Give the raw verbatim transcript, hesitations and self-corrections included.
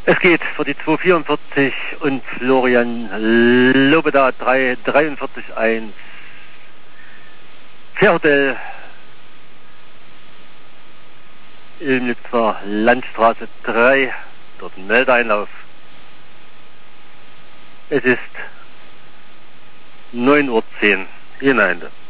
Es geht für die zwei vierundvierzig und Florian Lobeda drei dreiundvierzig eins. Fairhotel, Ilmnitzer Landstraße drei, dort ein Meldeeinlauf. Es ist neun Uhr zehn hinein.